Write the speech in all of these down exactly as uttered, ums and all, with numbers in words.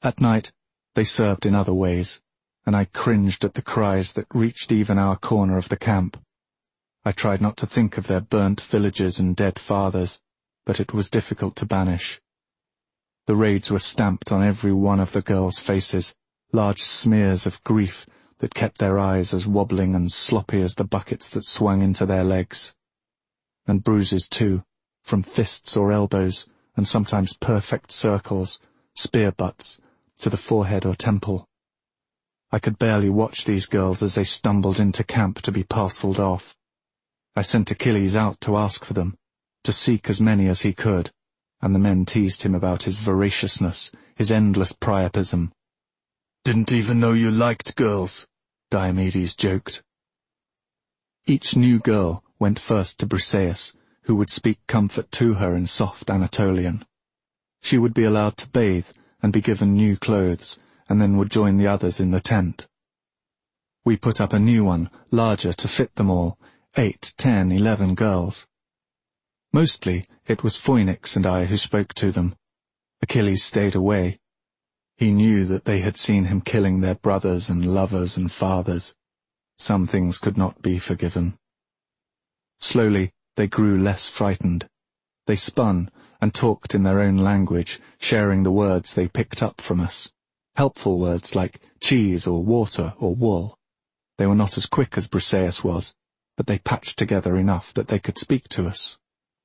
At night, they served in other ways, and I cringed at the cries that reached even our corner of the camp. I tried not to think of their burnt villages and dead fathers, but it was difficult to banish. The raids were stamped on every one of the girls' faces, large smears of grief that kept their eyes as wobbling and sloppy as the buckets that swung into their legs. And bruises too, from fists or elbows, and sometimes perfect circles, spear butts, to the forehead or temple. I could barely watch these girls as they stumbled into camp to be parcelled off. I sent Achilles out to ask for them, to seek as many as he could, and the men teased him about his voraciousness, his endless priapism. "Didn't even know you liked girls," Diomedes joked. Each new girl went first to Briseis, who would speak comfort to her in soft Anatolian. She would be allowed to bathe and be given new clothes, and then would join the others in the tent. We put up a new one, larger to fit them all, eight, ten, eleven girls. Mostly it was Phoenix and I who spoke to them. Achilles stayed away. He knew that they had seen him killing their brothers and lovers and fathers. Some things could not be forgiven. Slowly they grew less frightened. They spun and talked in their own language, sharing the words they picked up from us. Helpful words like cheese or water or wool. They were not as quick as Briseis was, but they patched together enough that they could speak to us.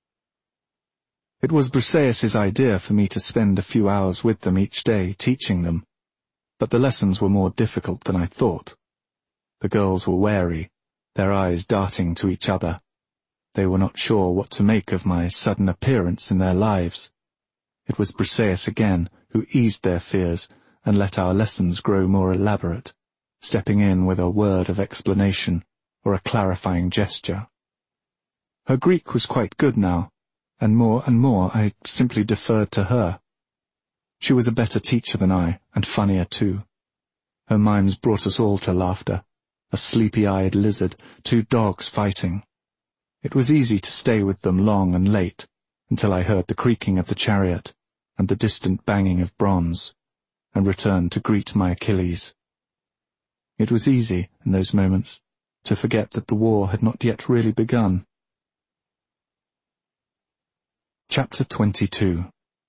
It was Briseis's idea for me to spend a few hours with them each day teaching them, but the lessons were more difficult than I thought. The girls were wary, their eyes darting to each other. They were not sure what to make of my sudden appearance in their lives. It was Briseis again who eased their fears and let our lessons grow more elaborate, stepping in with a word of explanation or a clarifying gesture. Her Greek was quite good now, and more and more I simply deferred to her. She was a better teacher than I, and funnier too. Her mimes brought us all to laughter, a sleepy-eyed lizard, two dogs fighting. It was easy to stay with them long and late, until I heard the creaking of the chariot and the distant banging of bronze, and returned to greet my Achilles. It was easy, in those moments, to forget that the war had not yet really begun. Chapter twenty-two.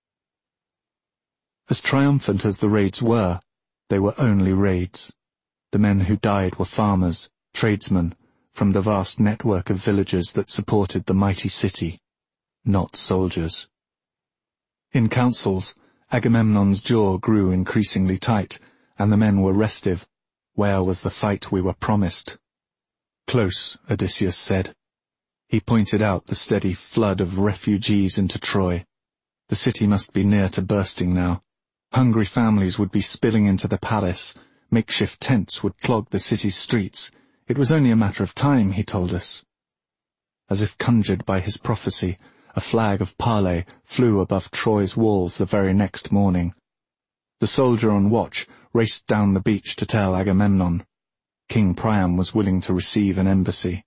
As triumphant as the raids were, they were only raids. The men who died were farmers, tradesmen, from the vast network of villages that supported the mighty city, not soldiers. In councils, Agamemnon's jaw grew increasingly tight, and the men were restive. Where was the fight we were promised? Close, Odysseus said. He pointed out the steady flood of refugees into Troy. The city must be near to bursting now. Hungry families would be spilling into the palace. Makeshift tents would clog the city's streets. It was only a matter of time, he told us. As if conjured by his prophecy, a flag of parley flew above Troy's walls the very next morning. The soldier on watch raced down the beach to tell Agamemnon. King Priam was willing to receive an embassy.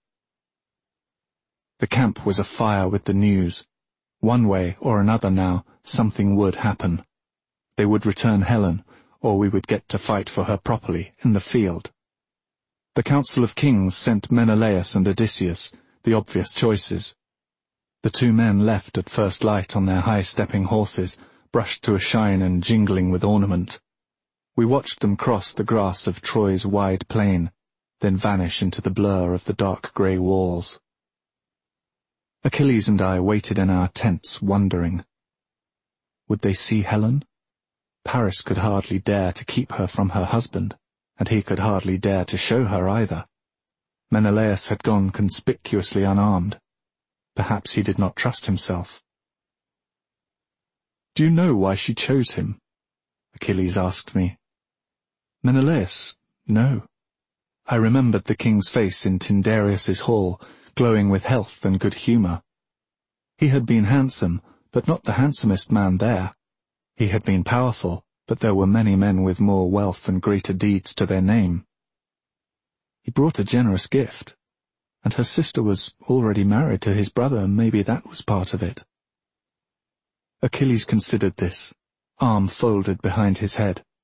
The camp was afire with the news. One way or another now, something would happen. They would return Helen, or we would get to fight for her properly, in the field. The Council of Kings sent Menelaus and Odysseus, the obvious choices. The two men left at first light on their high-stepping horses, brushed to a shine and jingling with ornament. We watched them cross the grass of Troy's wide plain, then vanish into the blur of the dark grey walls. Achilles and I waited in our tents, wondering. Would they see Helen? Paris could hardly dare to keep her from her husband, and he could hardly dare to show her either. Menelaus had gone conspicuously unarmed. Perhaps he did not trust himself. "Do you know why she chose him?" Achilles asked me. Menelaus? No. I remembered the king's face in Tyndareus's hall, glowing with health and good humour. He had been handsome, but not the handsomest man there. He had been powerful, but there were many men with more wealth and greater deeds to their name. He brought a generous gift, and her sister was already married to his brother, maybe that was part of it. Achilles considered this, arm folded behind his head,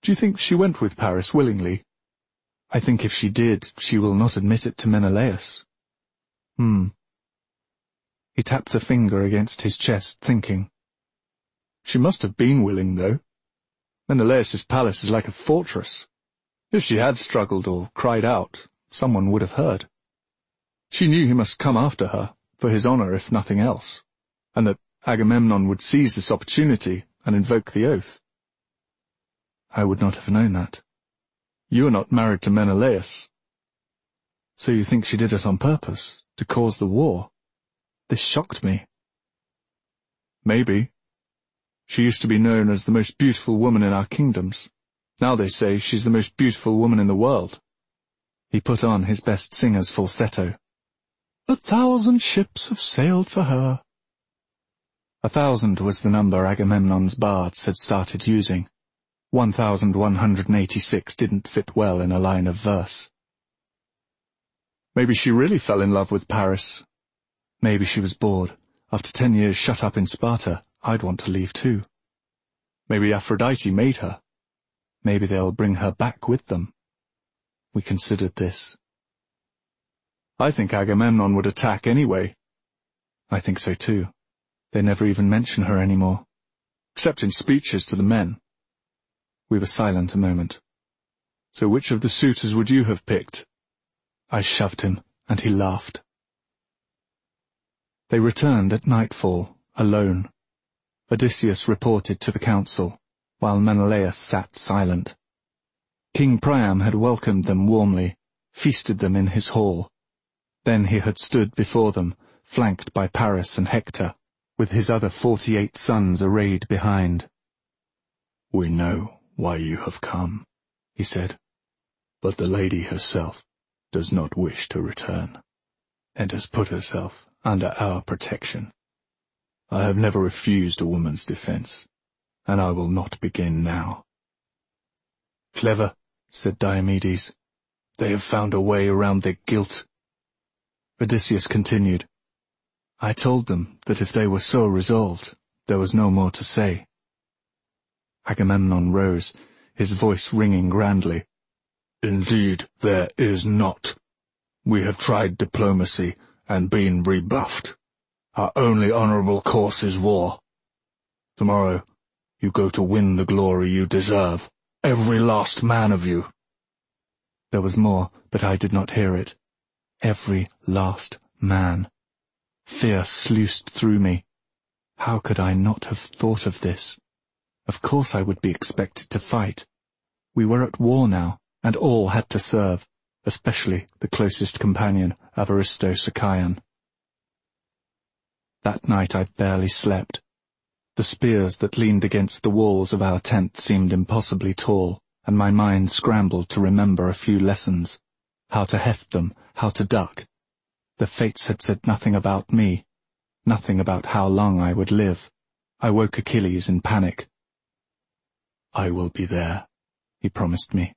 Do you think she went with Paris willingly? I think if she did, she will not admit it to Menelaus. Hmm. He tapped a finger against his chest, thinking. She must have been willing, though. Menelaus's palace is like a fortress. If she had struggled or cried out, someone would have heard. She knew he must come after her, for his honor if nothing else, and that Agamemnon would seize this opportunity and invoke the oath. I would not have known that. You are not married to Menelaus. So you think she did it on purpose, to cause the war? This shocked me. Maybe. She used to be known as the most beautiful woman in our kingdoms. Now they say she's the most beautiful woman in the world. He put on his best singer's falsetto. A thousand ships have sailed for her. A thousand was the number Agamemnon's bards had started using. One thousand one hundred and eighty-six didn't fit well in a line of verse. Maybe she really fell in love with Paris. Maybe she was bored. After ten years shut up in Sparta, I'd want to leave too. Maybe Aphrodite made her. Maybe they'll bring her back with them. We considered this. I think Agamemnon would attack anyway. I think so too. They never even mention her anymore, except in speeches to the men. We were silent a moment. So which of the suitors would you have picked? I shoved him, and he laughed. They returned at nightfall, alone. Odysseus reported to the council, while Menelaus sat silent. King Priam had welcomed them warmly, feasted them in his hall. Then he had stood before them, flanked by Paris and Hector, with his other forty-eight sons arrayed behind. "We know why you have come," he said, "but the lady herself does not wish to return, and has put herself under our protection. I have never refused a woman's defense, and I will not begin now." "Clever," said Diomedes. "They have found a way around their guilt." Odysseus continued, "I told them that if they were so resolved, there was no more to say." Agamemnon rose, his voice ringing grandly. "Indeed there is not. We have tried diplomacy and been rebuffed. Our only honorable course is war. Tomorrow you go to win the glory you deserve, every last man of you." There was more, but I did not hear it. Every last man. Fear sluiced through me. How could I not have thought of this? Of course I would be expected to fight. We were at war now, and all had to serve, especially the closest companion of Aristosicion. That night I barely slept. The spears that leaned against the walls of our tent seemed impossibly tall, and my mind scrambled to remember a few lessons. How to heft them, how to duck. The fates had said nothing about me, nothing about how long I would live. I woke Achilles in panic. "I will be there," he promised me.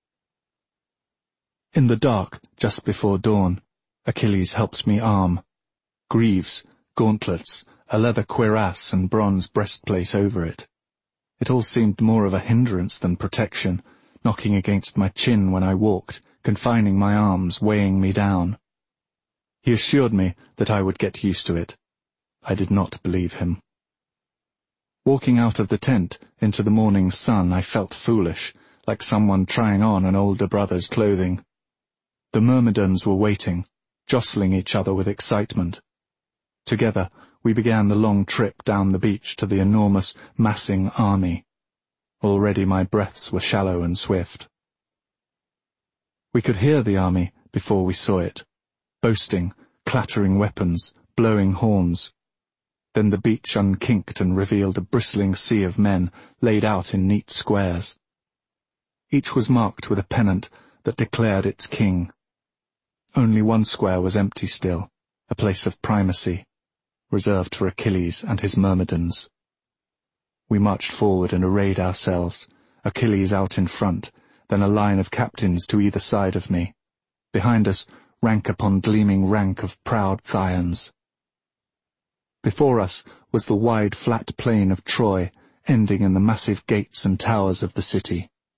In the dark, just before dawn, Achilles helped me arm. Greaves, gauntlets, a leather cuirass and bronze breastplate over it. It all seemed more of a hindrance than protection, knocking against my chin when I walked, confining my arms, weighing me down. He assured me that I would get used to it. I did not believe him. Walking out of the tent into the morning sun, I felt foolish, like someone trying on an older brother's clothing. The Myrmidons were waiting, jostling each other with excitement. Together, we began the long trip down the beach to the enormous, massing army. Already my breaths were shallow and swift. We could hear the army before we saw it, boasting, clattering weapons, blowing horns. Then the beach unkinked and revealed a bristling sea of men laid out in neat squares. Each was marked with a pennant that declared its king. Only one square was empty still, a place of primacy, reserved for Achilles and his Myrmidons. We marched forward and arrayed ourselves, Achilles out in front, then a line of captains to either side of me. Behind us, rank upon gleaming rank of proud Thyans. Before us was the wide flat plain of Troy, ending in the massive gates and towers of the city.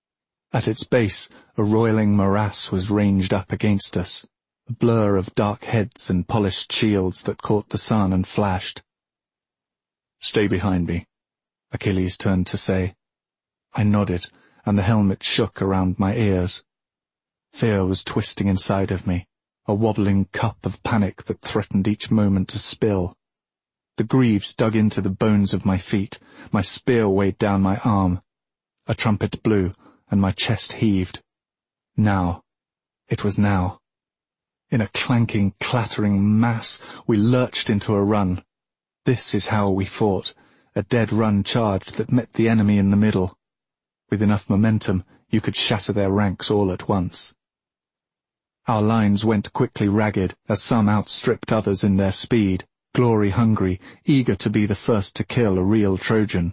At its base, a roiling morass was ranged up against us, a blur of dark heads and polished shields that caught the sun and flashed. "Stay behind me," Achilles turned to say. I nodded, and the helmet shook around my ears. Fear was twisting inside of me, a wobbling cup of panic that threatened each moment to spill. The greaves dug into the bones of my feet, my spear weighed down my arm. A trumpet blew, and my chest heaved. Now. It was now. In a clanking, clattering mass, we lurched into a run. This is how we fought, a dead run charge that met the enemy in the middle. With enough momentum, you could shatter their ranks all at once. Our lines went quickly ragged, as some outstripped others in their speed, glory-hungry, eager to be the first to kill a real Trojan.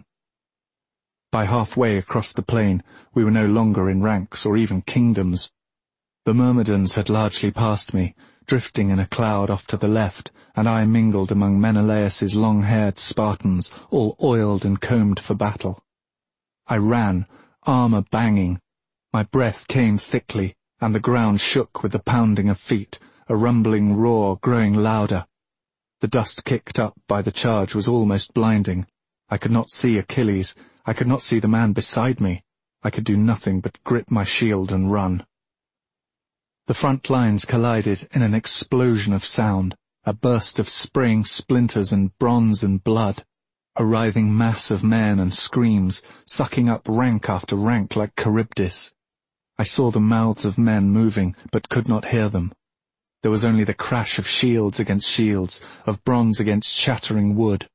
By halfway across the plain, we were no longer in ranks or even kingdoms. The Myrmidons had largely passed me, drifting in a cloud off to the left, and I mingled among Menelaus's long-haired Spartans, all oiled and combed for battle. I ran, armor banging. My breath came thickly, and the ground shook with the pounding of feet, a rumbling roar growing louder. The dust kicked up by the charge was almost blinding. I could not see Achilles. I could not see the man beside me. I could do nothing but grip my shield and run. The front lines collided in an explosion of sound, a burst of spraying splinters and bronze and blood, a writhing mass of men and screams, sucking up rank after rank like Charybdis. I saw the mouths of men moving, but could not hear them. There was only the crash of shields against shields, of bronze against shattering wood.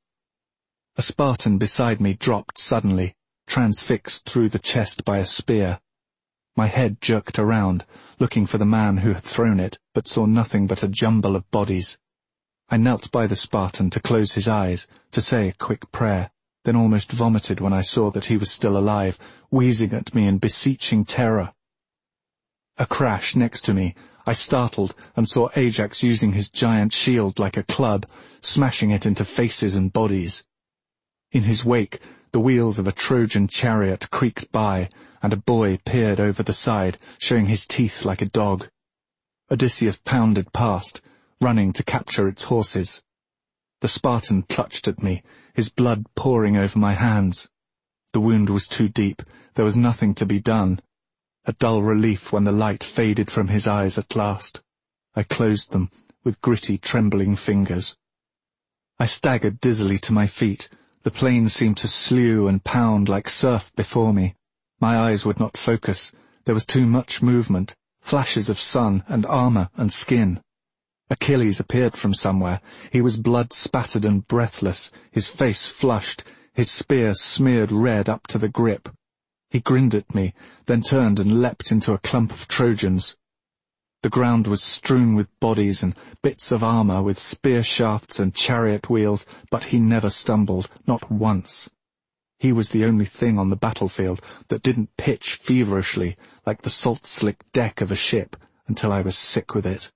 A Spartan beside me dropped suddenly, transfixed through the chest by a spear. My head jerked around, looking for the man who had thrown it, but saw nothing but a jumble of bodies. I knelt by the Spartan to close his eyes, to say a quick prayer, then almost vomited when I saw that he was still alive, wheezing at me in beseeching terror. A crash next to me. I startled and saw Ajax using his giant shield like a club, smashing it into faces and bodies. In his wake, the wheels of a Trojan chariot creaked by, and a boy peered over the side, showing his teeth like a dog. Odysseus pounded past, running to capture its horses. The Spartan clutched at me, his blood pouring over my hands. The wound was too deep. There was nothing to be done. A dull relief when the light faded from his eyes at last. I closed them, with gritty, trembling fingers. I staggered dizzily to my feet. The plain seemed to slew and pound like surf before me. My eyes would not focus. There was too much movement, flashes of sun and armor and skin. Achilles appeared from somewhere. He was blood-spattered and breathless, his face flushed, his spear smeared red up to the grip. He grinned at me, then turned and leapt into a clump of Trojans. The ground was strewn with bodies and bits of armor with spear shafts and chariot wheels, but he never stumbled, not once. He was the only thing on the battlefield that didn't pitch feverishly like the salt-slick deck of a ship until I was sick with it.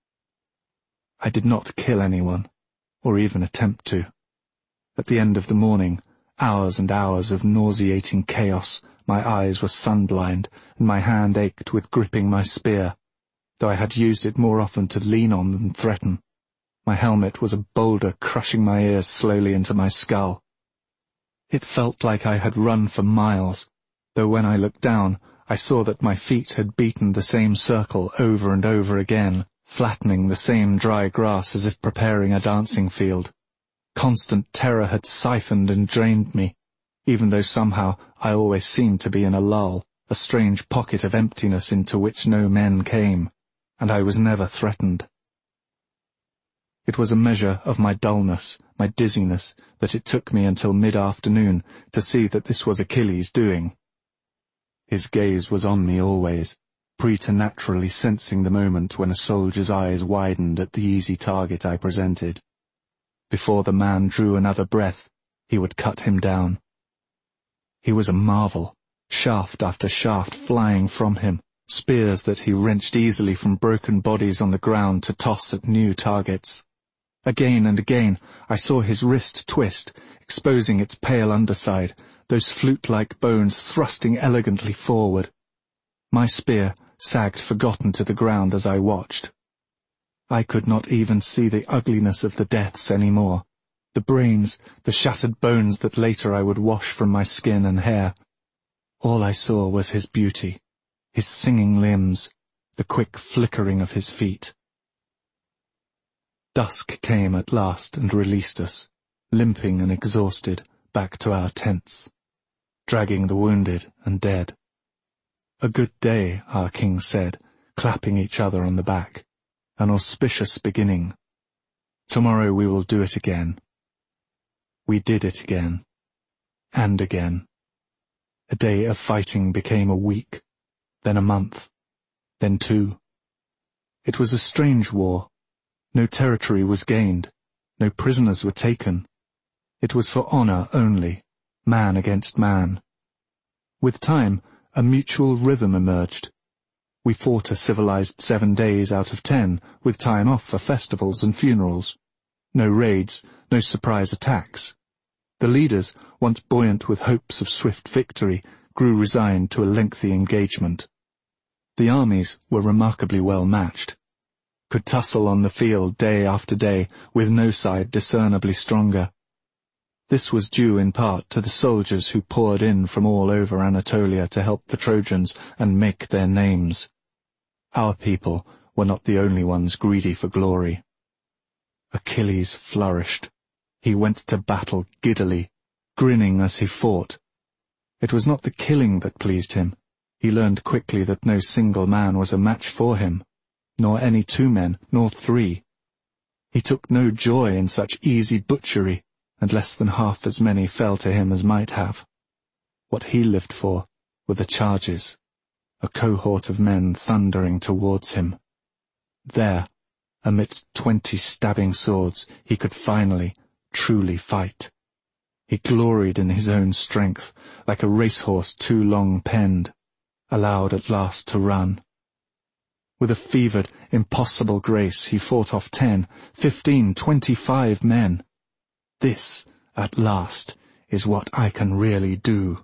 I did not kill anyone, or even attempt to. At the end of the morning, hours and hours of nauseating chaos, my eyes were sun-blind, and my hand ached with gripping my spear, though I had used it more often to lean on than threaten. My helmet was a boulder crushing my ears slowly into my skull. It felt like I had run for miles, though when I looked down, I saw that my feet had beaten the same circle over and over again, flattening the same dry grass as if preparing a dancing field. Constant terror had siphoned and drained me, even though somehow I always seemed to be in a lull, a strange pocket of emptiness into which no men came, and I was never threatened. It was a measure of my dullness, my dizziness, that it took me until mid-afternoon to see that this was Achilles' doing. His gaze was on me always, preternaturally sensing the moment when a soldier's eyes widened at the easy target I presented. Before the man drew another breath, he would cut him down. He was a marvel, shaft after shaft flying from him, spears that he wrenched easily from broken bodies on the ground to toss at new targets. Again and again I saw his wrist twist, exposing its pale underside, those flute-like bones thrusting elegantly forward. My spear sagged forgotten to the ground as I watched. I could not even see the ugliness of the deaths any more, the brains, the shattered bones that later I would wash from my skin and hair. All I saw was his beauty, his singing limbs, the quick flickering of his feet. Dusk came at last and released us, limping and exhausted, back to our tents, dragging the wounded and dead. A good day, our king said, clapping each other on the back. An auspicious beginning. Tomorrow we will do it again. We did it again. And again. A day of fighting became a week, then a month, then two. It was a strange war. No territory was gained. No prisoners were taken. It was for honor only, man against man. With time, a mutual rhythm emerged. We fought a civilized seven days out of ten, with time off for festivals and funerals. No raids, no surprise attacks. The leaders, once buoyant with hopes of swift victory, grew resigned to a lengthy engagement. The armies were remarkably well matched, could tussle on the field day after day, with no side discernibly stronger. This was due in part to the soldiers who poured in from all over Anatolia to help the Trojans and make their names. Our people were not the only ones greedy for glory. Achilles flourished. He went to battle giddily, grinning as he fought. It was not the killing that pleased him. He learned quickly that no single man was a match for him, nor any two men, nor three. He took no joy in such easy butchery, and less than half as many fell to him as might have. What he lived for were the charges, a cohort of men thundering towards him. There, amidst twenty stabbing swords, he could finally, truly fight. He gloried in his own strength, like a racehorse too long penned, allowed at last to run. With a fevered, impossible grace he fought off ten, fifteen, twenty-five men. This, at last, is what I can really do.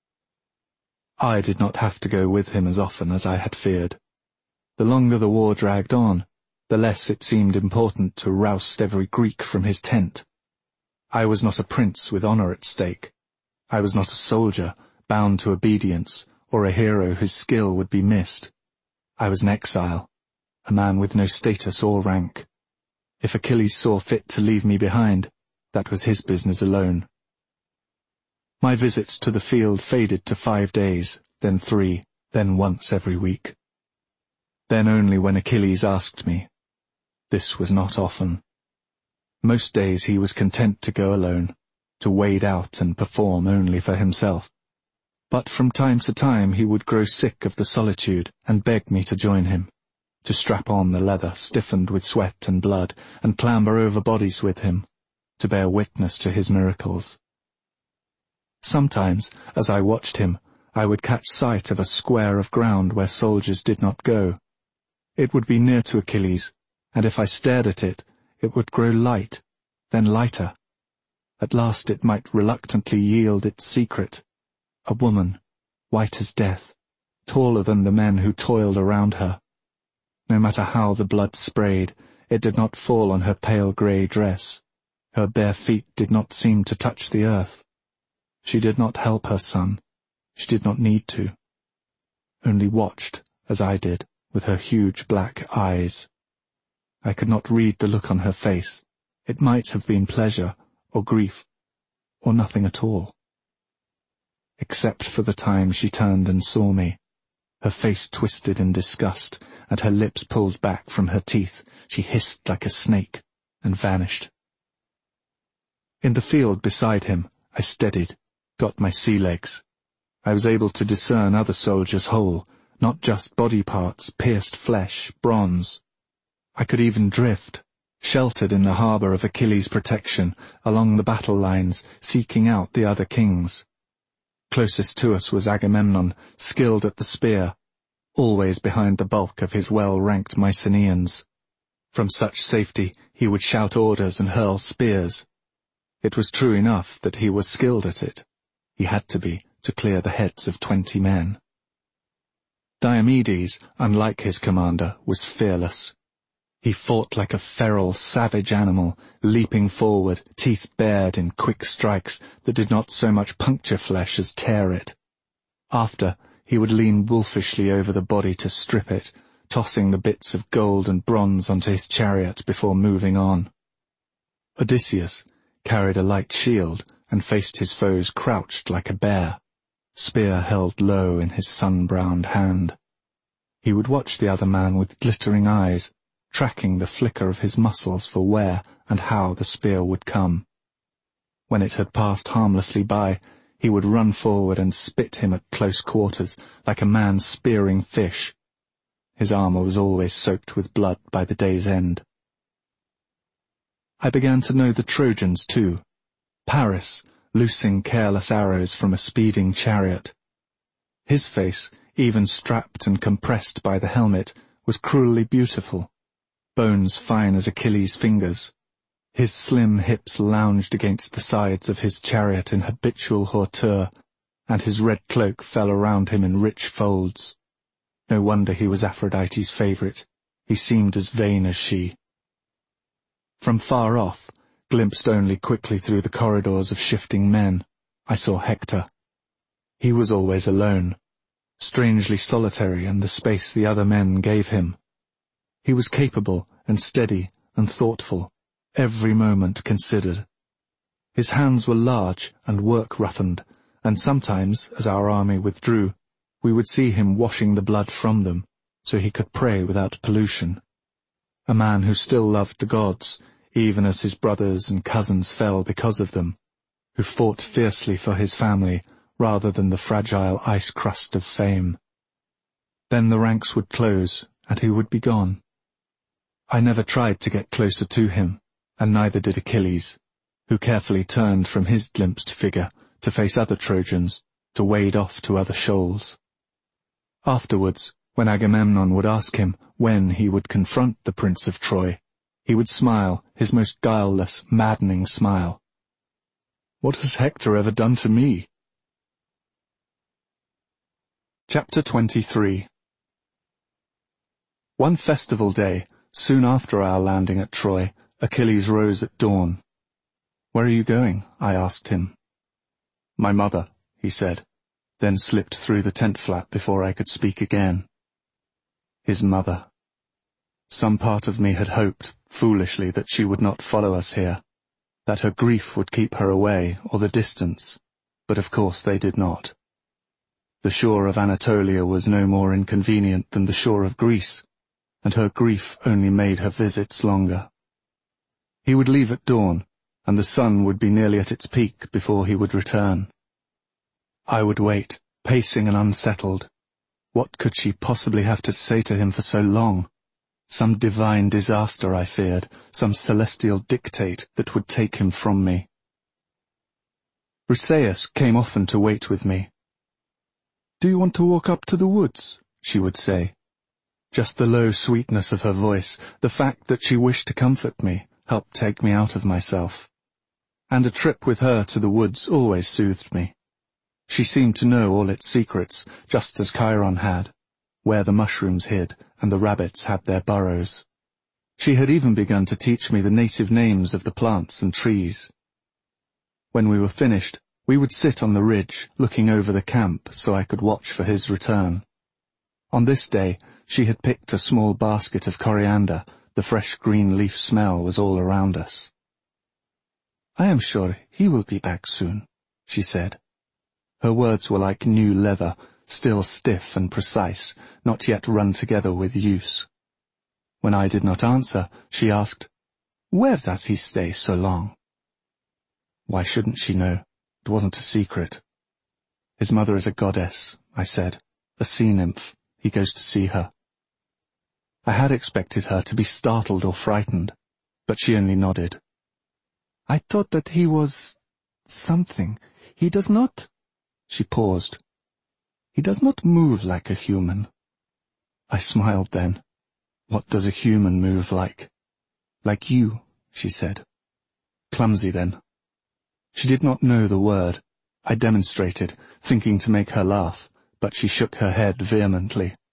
I did not have to go with him as often as I had feared. The longer the war dragged on, the less it seemed important to roust every Greek from his tent. I was not a prince with honor at stake. I was not a soldier, bound to obedience, or a hero whose skill would be missed. I was an exile, a man with no status or rank. If Achilles saw fit to leave me behind, that was his business alone. My visits to the field faded to five days, then three, then once every week. Then only when Achilles asked me. This was not often. Most days he was content to go alone, to wade out and perform only for himself. But from time to time he would grow sick of the solitude and beg me to join him, to strap on the leather stiffened with sweat and blood and clamber over bodies with him, to bear witness to his miracles. Sometimes, as I watched him, I would catch sight of a square of ground where soldiers did not go. It would be near to Achilles, and if I stared at it, it would grow light, then lighter. At last it might reluctantly yield its secret. A woman, white as death, taller than the men who toiled around her. No matter how the blood sprayed, it did not fall on her pale grey dress. Her bare feet did not seem to touch the earth. She did not help her son. She did not need to. Only watched, as I did, with her huge black eyes. I could not read the look on her face. It might have been pleasure, or grief, or nothing at all. Except for the time she turned and saw me. Her face twisted in disgust, and her lips pulled back from her teeth. She hissed like a snake, and vanished. In the field beside him, I steadied, got my sea legs. I was able to discern other soldiers whole, not just body parts, pierced flesh, bronze. I could even drift, sheltered in the harbour of Achilles' protection, along the battle lines, seeking out the other kings. Closest to us was Agamemnon, skilled at the spear, always behind the bulk of his well-ranked Mycenaeans. From such safety he would shout orders and hurl spears. It was true enough that he was skilled at it. He had to be, to clear the heads of twenty men. Diomedes, unlike his commander, was fearless. He fought like a feral, savage animal, leaping forward, teeth bared in quick strikes that did not so much puncture flesh as tear it. After, he would lean wolfishly over the body to strip it, tossing the bits of gold and bronze onto his chariot before moving on. Odysseus carried a light shield and faced his foes crouched like a bear, spear held low in his sun-browned hand. He would watch the other man with glittering eyes, tracking the flicker of his muscles for where and how the spear would come. When it had passed harmlessly by, he would run forward and spit him at close quarters, like a man spearing fish. His armour was always soaked with blood by the day's end. I began to know the Trojans too. Paris, loosing careless arrows from a speeding chariot. His face, even strapped and compressed by the helmet, was cruelly beautiful, bones fine as Achilles' fingers. His slim hips lounged against the sides of his chariot in habitual hauteur, and his red cloak fell around him in rich folds. No wonder he was Aphrodite's favourite. He seemed as vain as she. From far off, glimpsed only quickly through the corridors of shifting men, I saw Hector. He was always alone, strangely solitary in the space the other men gave him. He was capable and steady and thoughtful, every moment considered. His hands were large and work-roughened, and sometimes, as our army withdrew, we would see him washing the blood from them, so he could pray without pollution. A man who still loved the gods, even as his brothers and cousins fell because of them, who fought fiercely for his family rather than the fragile ice crust of fame. Then the ranks would close, and he would be gone. I never tried to get closer to him, and neither did Achilles, who carefully turned from his glimpsed figure to face other Trojans, to wade off to other shoals. Afterwards, when Agamemnon would ask him when he would confront the Prince of Troy, he would smile, his most guileless, maddening smile. "What has Hector ever done to me?" Chapter twenty-three. One festival day, soon after our landing at Troy, Achilles rose at dawn. "Where are you going?" I asked him. "My mother," he said, then slipped through the tent flap before I could speak again. His mother. Some part of me had hoped, foolishly, that she would not follow us here, that her grief would keep her away, or the distance, but of course they did not. The shore of Anatolia was no more inconvenient than the shore of Greece, and her grief only made her visits longer. He would leave at dawn, and the sun would be nearly at its peak before he would return. I would wait, pacing and unsettled. What could she possibly have to say to him for so long? Some divine disaster, I feared, some celestial dictate that would take him from me. Briseis came often to wait with me. "Do you want to walk up to the woods?" she would say. Just the low sweetness of her voice, the fact that she wished to comfort me, helped take me out of myself. And a trip with her to the woods always soothed me. She seemed to know all its secrets, just as Chiron had, where the mushrooms hid and the rabbits had their burrows. She had even begun to teach me the native names of the plants and trees. When we were finished, we would sit on the ridge, looking over the camp so I could watch for his return. On this day, she had picked a small basket of coriander. The fresh green leaf smell was all around us. "I am sure he will be back soon," she said. Her words were like new leather, still stiff and precise, not yet run together with use. When I did not answer, she asked, "Where does he stay so long?" Why shouldn't she know? It wasn't a secret. "His mother is a goddess," I said, "a sea nymph. He goes to see her." I had expected her to be startled or frightened, but she only nodded. "I thought that he was... something. He does not..." She paused. "He does not move like a human." I smiled then. "What does a human move like?" "Like you," she said. "Clumsy, then." She did not know the word. I demonstrated, thinking to make her laugh, but she shook her head vehemently.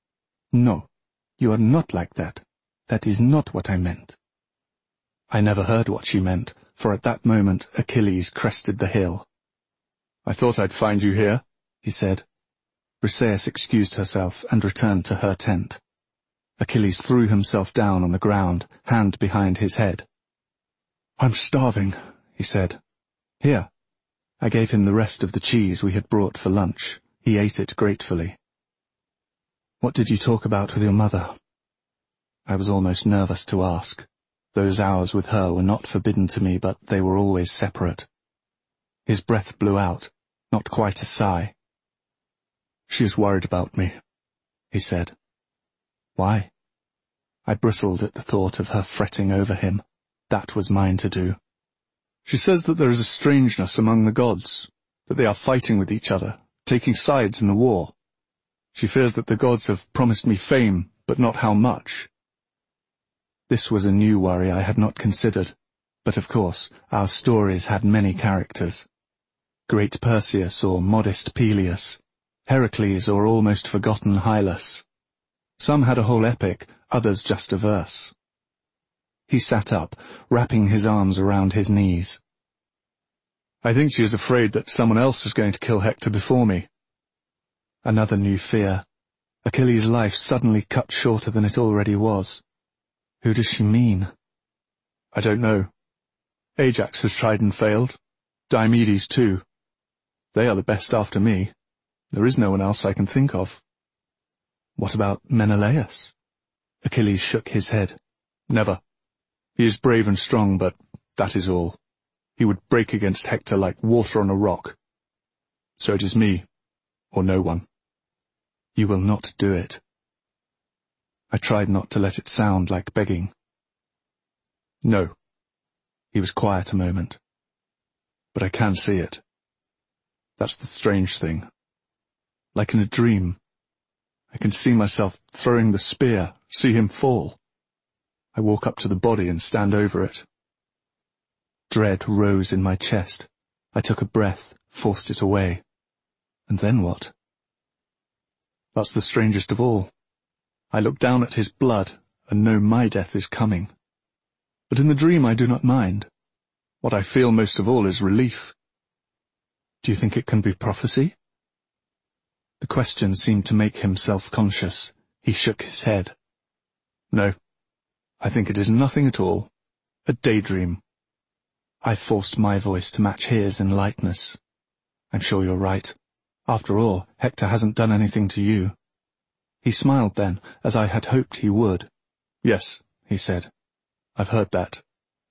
No, you are not like that. That is not what I meant. I never heard what she meant, for at that moment Achilles crested the hill. I thought I'd find you here, he said. Briseis excused herself and returned to her tent. Achilles threw himself down on the ground, hand behind his head. I'm starving, he said. Here. I gave him the rest of the cheese we had brought for lunch. He ate it gratefully. What did you talk about with your mother? I was almost nervous to ask. Those hours with her were not forbidden to me, but they were always separate. His breath blew out, not quite a sigh. She is worried about me, he said. Why? I bristled at the thought of her fretting over him. That was mine to do. She says that there is a strangeness among the gods, that they are fighting with each other, taking sides in the war. She fears that the gods have promised me fame, but not how much. This was a new worry I had not considered, but of course our stories had many characters. Great Perseus or modest Peleus, Heracles or almost forgotten Hylas. Some had a whole epic, others just a verse. He sat up, wrapping his arms around his knees. I think she is afraid that someone else is going to kill Hector before me. Another new fear. Achilles' life suddenly cut shorter than it already was. Who does she mean? I don't know. Ajax has tried and failed. Diomedes too. They are the best after me. There is no one else I can think of. What about Menelaus? Achilles shook his head. Never. He is brave and strong, but that is all. He would break against Hector like water on a rock. So it is me, or no one. You will not do it. I tried not to let it sound like begging. No. He was quiet a moment. But I can see it. That's the strange thing. Like in a dream. I can see myself throwing the spear, see him fall. I walk up to the body and stand over it. Dread rose in my chest. I took a breath, forced it away. And then what? That's the strangest of all. I look down at his blood and know my death is coming. But in the dream I do not mind. What I feel most of all is relief. Do you think it can be prophecy? The question seemed to make him self-conscious. He shook his head. No, I think it is nothing at all. A daydream. I forced my voice to match his in lightness. I'm sure you're right. After all, Hector hasn't done anything to you. He smiled then, as I had hoped he would. Yes, he said. I've heard that.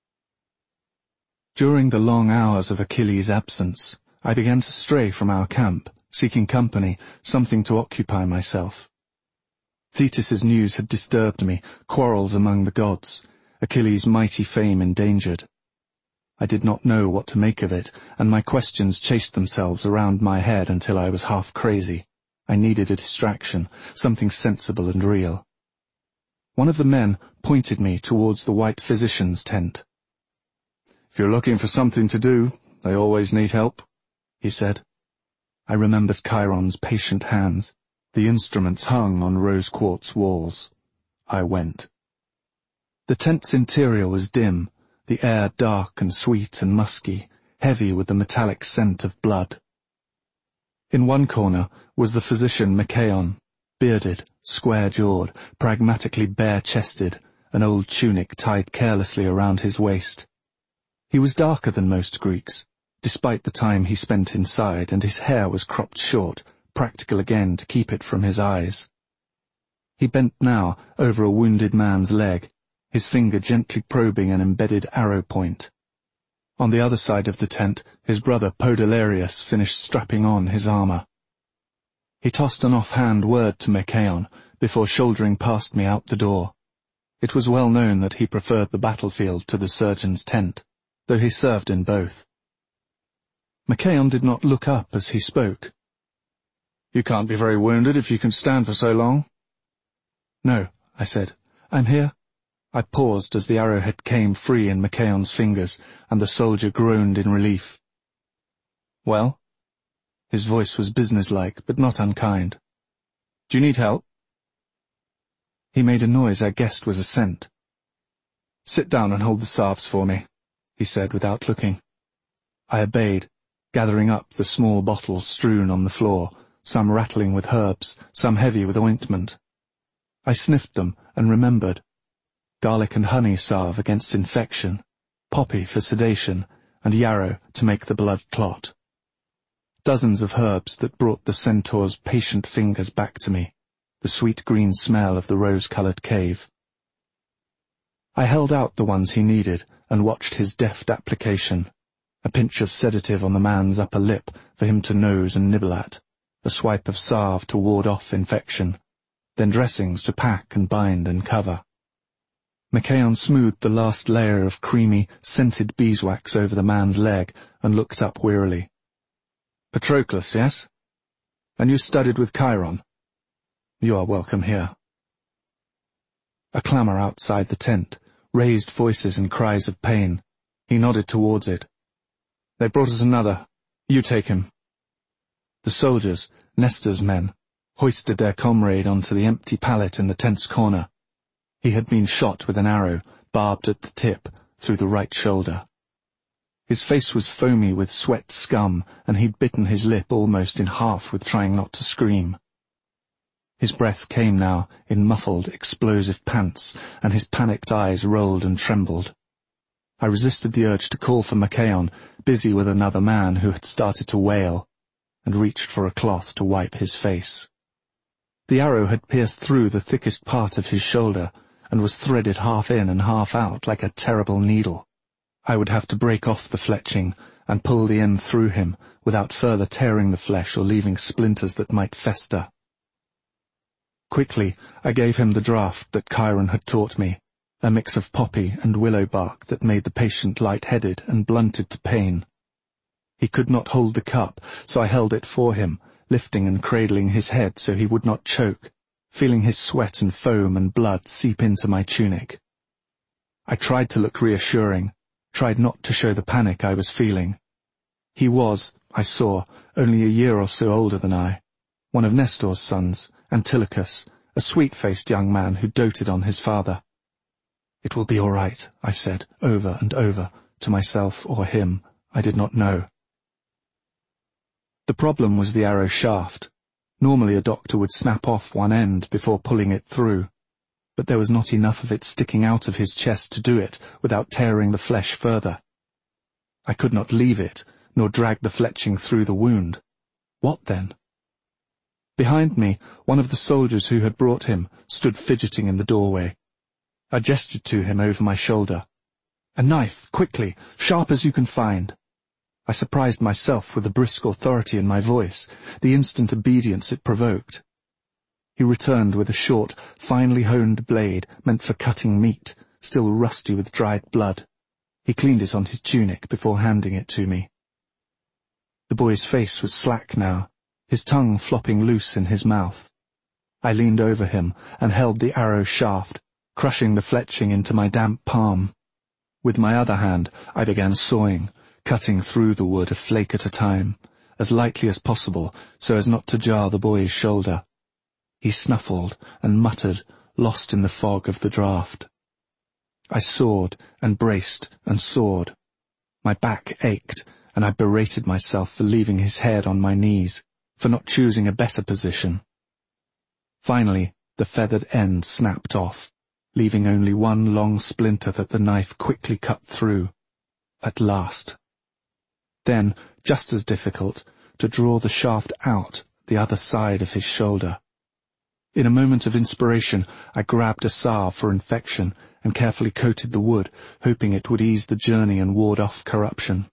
During the long hours of Achilles' absence, I began to stray from our camp, seeking company, something to occupy myself. Thetis's news had disturbed me, quarrels among the gods, Achilles' mighty fame endangered. I did not know what to make of it, and my questions chased themselves around my head until I was half crazy. I needed a distraction, something sensible and real. One of the men pointed me towards the white physician's tent. If you're looking for something to do, they always need help, he said. I remembered Chiron's patient hands. The instruments hung on rose-quartz walls. I went. The tent's interior was dim, the air dark and sweet and musky, heavy with the metallic scent of blood. In one corner was the physician Machaon, bearded, square-jawed, pragmatically bare-chested, an old tunic tied carelessly around his waist. He was darker than most Greeks, despite the time he spent inside, and his hair was cropped short, practical again to keep it from his eyes. He bent now over a wounded man's leg, his finger gently probing an embedded arrow point. On the other side of the tent, his brother Podalirius finished strapping on his armour. He tossed an off-hand word to Machaon before shouldering past me out the door. It was well known that he preferred the battlefield to the surgeon's tent, though he served in both. Machaon did not look up as he spoke. You can't be very wounded if you can stand for so long. No, I said. I'm here. I paused as the arrowhead came free in Machaon's fingers, and the soldier groaned in relief. Well? His voice was businesslike, but not unkind. Do you need help? He made a noise I guessed was assent. "Sit down and hold the salves for me," he said without looking. I obeyed, gathering up the small bottles strewn on the floor, some rattling with herbs, some heavy with ointment. I sniffed them and remembered. Garlic and honey salve against infection, poppy for sedation, and yarrow to make the blood clot. Dozens of herbs that brought the centaur's patient fingers back to me, the sweet green smell of the rose-coloured cave. I held out the ones he needed and watched his deft application, a pinch of sedative on the man's upper lip for him to nose and nibble at, a swipe of salve to ward off infection, then dressings to pack and bind and cover. Machaon smoothed the last layer of creamy, scented beeswax over the man's leg and looked up wearily. "Patroclus, yes? And you studied with Chiron? You are welcome here." A clamour outside the tent, raised voices and cries of pain. He nodded towards it. "They brought us another. You take him." The soldiers, Nestor's men, hoisted their comrade onto the empty pallet in the tent's corner. He had been shot with an arrow, barbed at the tip, through the right shoulder. His face was foamy with sweat scum, and he'd bitten his lip almost in half with trying not to scream. His breath came now in muffled, explosive pants, and his panicked eyes rolled and trembled. I resisted the urge to call for Machaon, busy with another man who had started to wail, and reached for a cloth to wipe his face. The arrow had pierced through the thickest part of his shoulder, and was threaded half in and half out like a terrible needle. I would have to break off the fletching and pull the end through him without further tearing the flesh or leaving splinters that might fester. Quickly, I gave him the draught that Chiron had taught me, a mix of poppy and willow bark that made the patient light-headed and blunted to pain. He could not hold the cup, so I held it for him, lifting and cradling his head so he would not choke, feeling his sweat and foam and blood seep into my tunic. I tried to look reassuring, tried not to show the panic I was feeling. He was, I saw, only a year or so older than I, one of Nestor's sons, Antilochus, a sweet-faced young man who doted on his father. "It will be all right," I said, over and over, to myself or him, I did not know. The problem was the arrow shaft. Normally a doctor would snap off one end before pulling it through, but there was not enough of it sticking out of his chest to do it without tearing the flesh further. I could not leave it, nor drag the fletching through the wound. What then? Behind me, one of the soldiers who had brought him stood fidgeting in the doorway. I gestured to him over my shoulder. "A knife, quickly, sharp as you can find." I surprised myself with the brisk authority in my voice, the instant obedience it provoked. He returned with a short, finely honed blade meant for cutting meat, still rusty with dried blood. He cleaned it on his tunic before handing it to me. The boy's face was slack now, his tongue flopping loose in his mouth. I leaned over him and held the arrow shaft, crushing the fletching into my damp palm. With my other hand I began sawing, cutting through the wood a flake at a time, as lightly as possible so as not to jar the boy's shoulder. He snuffled and muttered, lost in the fog of the draught. I sawed and braced and sawed. My back ached, and I berated myself for leaving his head on my knees, for not choosing a better position. Finally, the feathered end snapped off, leaving only one long splinter that the knife quickly cut through. At last. Then, just as difficult, to draw the shaft out the other side of his shoulder. In a moment of inspiration, I grabbed a salve for infection and carefully coated the wood, hoping it would ease the journey and ward off corruption.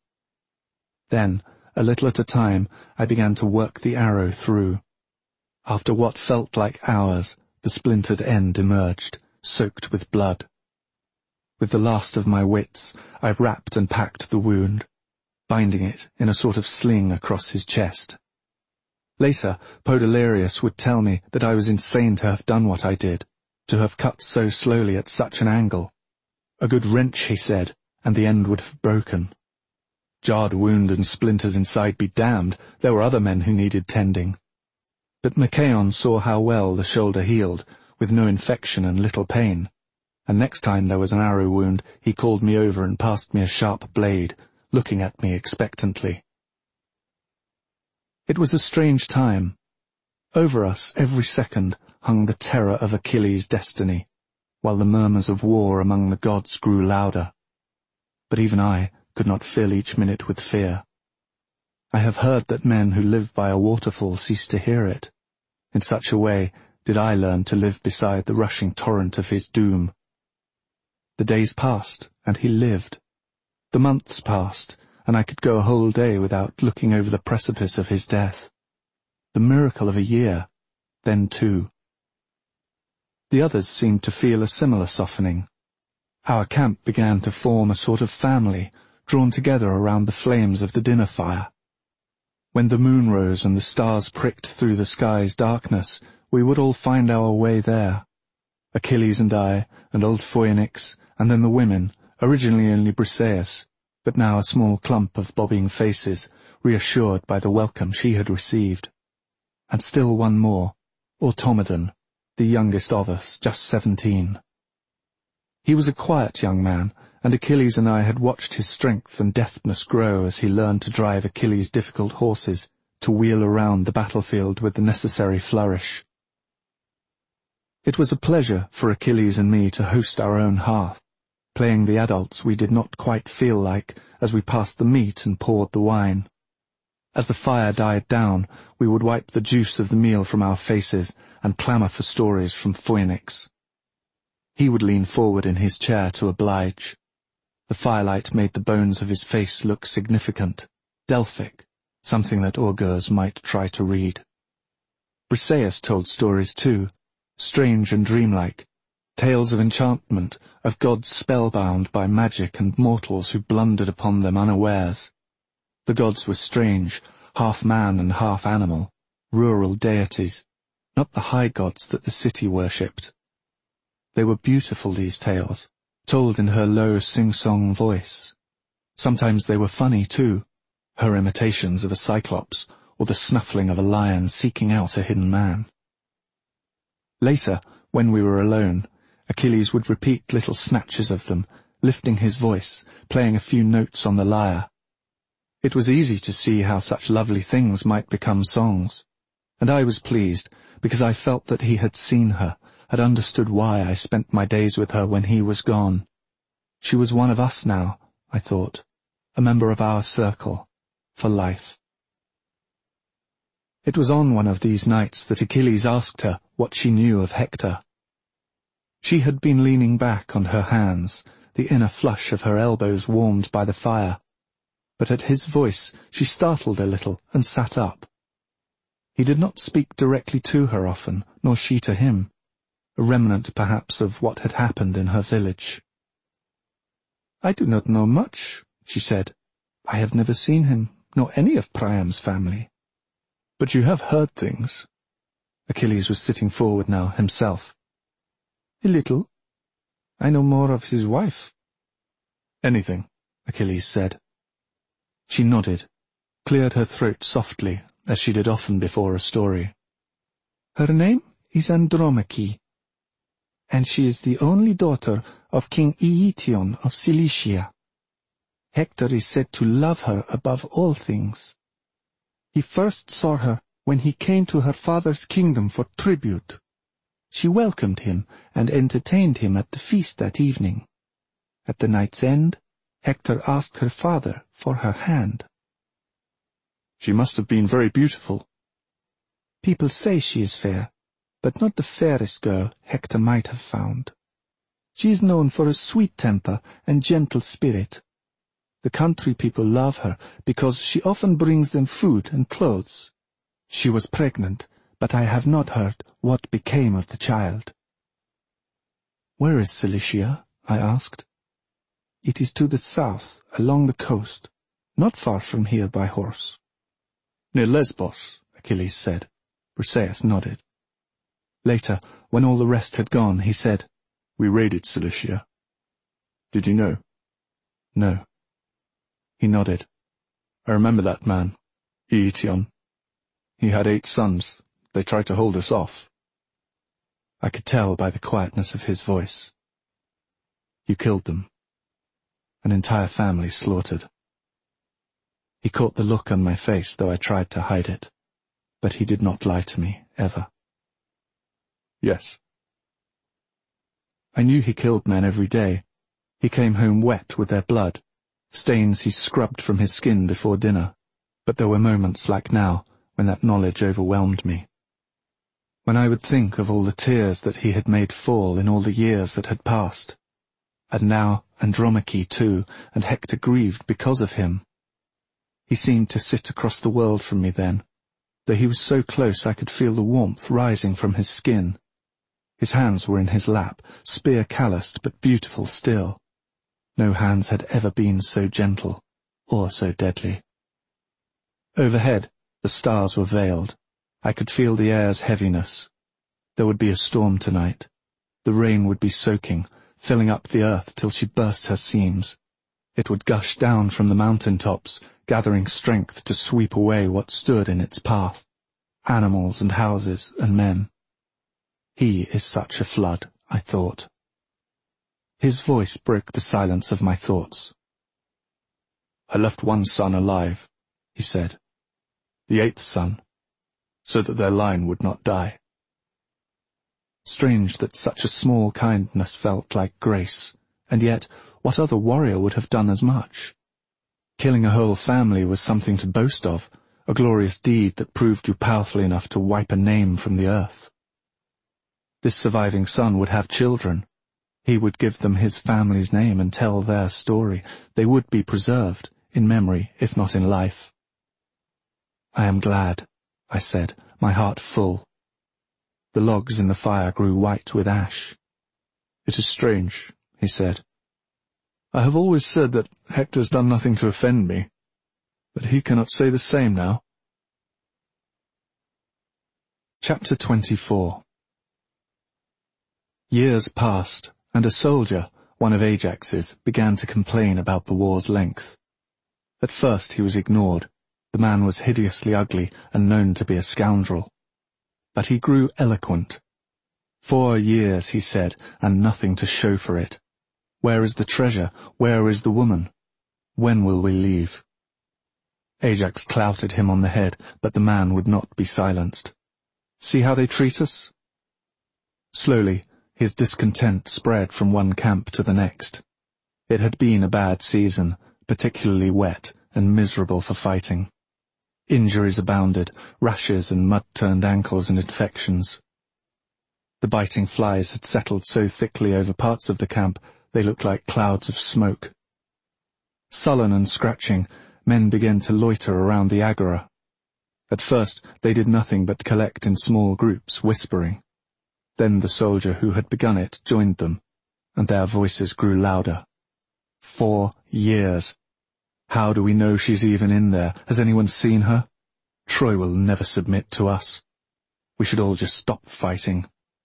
Then, a little at a time, I began to work the arrow through. After what felt like hours, the splintered end emerged, soaked with blood. With the last of my wits, I wrapped and packed the wound, binding it in a sort of sling across his chest. Later, Podalirius would tell me that I was insane to have done what I did, to have cut so slowly at such an angle. A good wrench, he said, and the end would have broken. Jarred wound and splinters inside be damned, there were other men who needed tending. But Machaon saw how well the shoulder healed, with no infection and little pain, and next time there was an arrow wound, he called me over and passed me a sharp blade, looking at me expectantly. It was a strange time. Over us every second hung the terror of Achilles' destiny, while the murmurs of war among the gods grew louder. But even I could not fill each minute with fear. I have heard that men who live by a waterfall cease to hear it. In such a way did I learn to live beside the rushing torrent of his doom. The days passed, and he lived. The months passed, and I could go a whole day without looking over the precipice of his death. The miracle of a year, then two. The others seemed to feel a similar softening. Our camp began to form a sort of family, drawn together around the flames of the dinner fire. When the moon rose and the stars pricked through the sky's darkness, we would all find our way there. Achilles and I, and old Phoenix, and then the women, originally only Briseis, but now a small clump of bobbing faces, reassured by the welcome she had received. And still one more, Automedon, the youngest of us, just seventeen. He was a quiet young man, and Achilles and I had watched his strength and deftness grow as he learned to drive Achilles' difficult horses, to wheel around the battlefield with the necessary flourish. It was a pleasure for Achilles and me to host our own hearth, playing the adults we did not quite feel like as we passed the meat and poured the wine. As the fire died down, we would wipe the juice of the meal from our faces and clamour for stories from Phoenix. He would lean forward in his chair to oblige. The firelight made the bones of his face look significant, Delphic, something that augurs might try to read. Briseis told stories too, strange and dreamlike, tales of enchantment, of gods spellbound by magic and mortals who blundered upon them unawares. The gods were strange, half man and half animal, rural deities, not the high gods that the city worshipped. They were beautiful, these tales, told in her low sing-song voice. Sometimes they were funny, too, her imitations of a cyclops, or the snuffling of a lion seeking out a hidden man. Later, when we were alone, Achilles would repeat little snatches of them, lifting his voice, playing a few notes on the lyre. It was easy to see how such lovely things might become songs, and I was pleased, because I felt that he had seen her, had understood why I spent my days with her when he was gone. She was one of us now, I thought, a member of our circle, for life. It was on one of these nights that Achilles asked her what she knew of Hector. She had been leaning back on her hands, the inner flush of her elbows warmed by the fire, but at his voice she startled a little and sat up. He did not speak directly to her often, nor she to him, a remnant perhaps of what had happened in her village. "I do not know much," she said. "I have never seen him, nor any of Priam's family." "But you have heard things." Achilles was sitting forward now, himself. "A little. I know more of his wife." "Anything," Achilles said. She nodded, cleared her throat softly, as she did often before a story. "Her name is Andromache, and she is the only daughter of King Eetion of Cilicia. Hector is said to love her above all things. He first saw her when he came to her father's kingdom for tribute. She welcomed him and entertained him at the feast that evening. At the night's end, Hector asked her father for her hand." "She must have been very beautiful." "People say she is fair, but not the fairest girl Hector might have found. She is known for a sweet temper and gentle spirit. The country people love her because she often brings them food and clothes. She was pregnant, but I have not heard what became of the child." "Where is Cilicia?" I asked. "It is to the south, along the coast, not far from here by horse." "Near Lesbos," Achilles said. Briseis nodded. Later, when all the rest had gone, he said, "We raided Cilicia. Did you know?" "No." He nodded. "I remember that man, Eetion. He had eight sons. They tried to hold us off." I could tell by the quietness of his voice. You killed them. An entire family slaughtered. He caught the look on my face, though I tried to hide it. But he did not lie to me, ever. Yes. I knew he killed men every day. He came home wet with their blood, stains he scrubbed from his skin before dinner. But there were moments like now, when that knowledge overwhelmed me. When I would think of all the tears that he had made fall in all the years that had passed. And now Andromache too, and Hector grieved because of him. He seemed to sit across the world from me then, though he was so close I could feel the warmth rising from his skin. His hands were in his lap, spear calloused but beautiful still. No hands had ever been so gentle, or so deadly. Overhead, the stars were veiled. I could feel the air's heaviness. There would be a storm tonight. The rain would be soaking, filling up the earth till she burst her seams. It would gush down from the mountain tops, gathering strength to sweep away what stood in its path, animals and houses and men. He is such a flood, I thought. His voice broke the silence of my thoughts. I left one son alive, he said, the eighth son, so that their line would not die. Strange that such a small kindness felt like grace, and yet what other warrior would have done as much? Killing a whole family was something to boast of, a glorious deed that proved you powerful enough to wipe a name from the earth. This surviving son would have children. He would give them his family's name and tell their story. They would be preserved, in memory, if not in life. I am glad, I said, my heart full. The logs in the fire grew white with ash. It is strange, he said. I have always said that Hector's done nothing to offend me, but he cannot say the same now. Chapter twenty-four. Years passed, and a soldier, one of Ajax's, began to complain about the war's length. At first he was ignored. The man was hideously ugly and known to be a scoundrel. But he grew eloquent. Four years, he said, and nothing to show for it. Where is the treasure? Where is the woman? When will we leave? Ajax clouted him on the head, but the man would not be silenced. See how they treat us? Slowly, his discontent spread from one camp to the next. It had been a bad season, particularly wet and miserable for fighting. Injuries abounded, rashes and mud-turned ankles and infections. The biting flies had settled so thickly over parts of the camp they looked like clouds of smoke. Sullen and scratching, men began to loiter around the agora. At first they did nothing but collect in small groups, whispering. Then the soldier who had begun it joined them, and their voices grew louder. Four years. How do we know she's even in there? Has anyone seen her? Troy will never submit to us. We should all just stop fighting.